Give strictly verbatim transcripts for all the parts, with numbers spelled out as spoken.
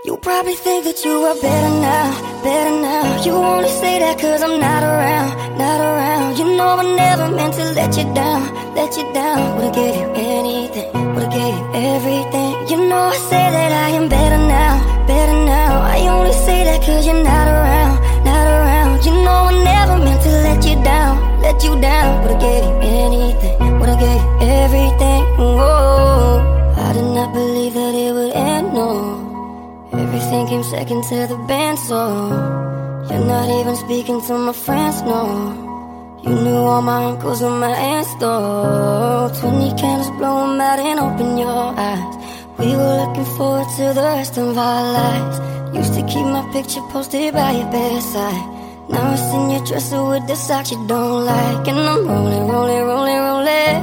You probably think that you are better now, better now. You only say that cause I'm not around, not around. You know I never meant to let you down, let you down. Would've gave you anything, would've gave you everything. You know I say that I am better now, better now. I only say that cause you're not around, not around. You know I never meant to let you down, let you down. Would've gave you anything, would've gave you everything. Whoa, I did not believe that it would end, no. Everything came second to the band, so you're not even speaking to my friends, no. You knew all my uncles and my aunts, though. Twenty candles, blow 'em out and open your eyes. We were looking forward to the rest of our lives. Used to keep my picture posted by your bedside. Now it's in your dresser with the socks you don't like. And I'm rolling, rolling, rolling, rolling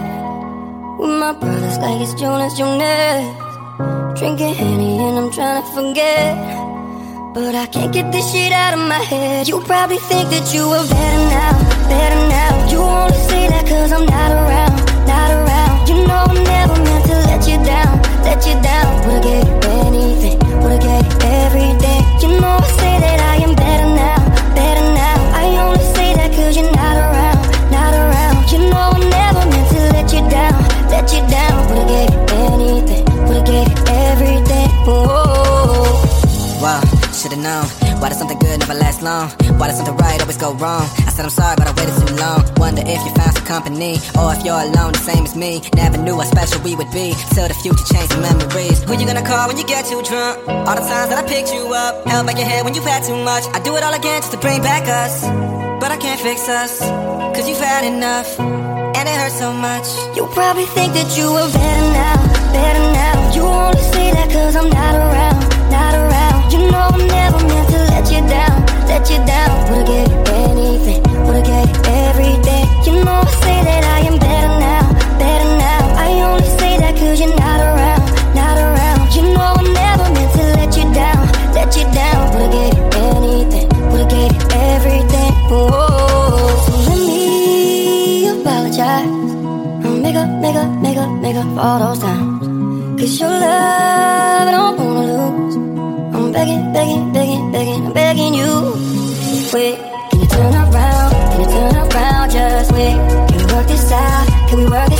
with my brothers like it's Jonas, Jonas. Drinking Henny and I'm trying to forget, but I can't get this shit out of my head. You probably think that you are better now, better now. You only say that cause I'm not around, not around. You know I never meant to let you down, let you down. Would've gave you anything, would've gave you everything. You know I say that I am better now, better now. I only say that cause you're not around, not around. You know I never meant to let you down, let you down. Would've gave you anything, would've gave you everything. Whoa. Wow, should've known. Why does something good never last long? Why does something right always go wrong? I said I'm sorry, but I waited too long. Wonder if you found some company, or if you're alone, the same as me. Never knew how special we would be, till the future changed the memories. Who you gonna call when you get too drunk? All the times that I picked you up, held back your head when you've had too much. I do it all again just to bring back us, but I can't fix us, cause you've had enough, and it hurts so much. You probably think that you are better now, better now. You only say that cause I'm not around, not around. You know I never meant to let you down, let you down. Would've gave you anything, would've gave you everything. You know I say that I am better now, better now. I only say that cause you're not around, not around. You know I never meant to let you down, let you down. Would've gave you anything, would've gave you everything. Whoa, so let me apologize. Make up, make up, make up, make up all those times. Cause your love I don't wanna lose. I'm begging, begging, begging, begging, I'm begging you. Wait, can you turn around? Can you turn around? Just wait. Can we work this out? Can we work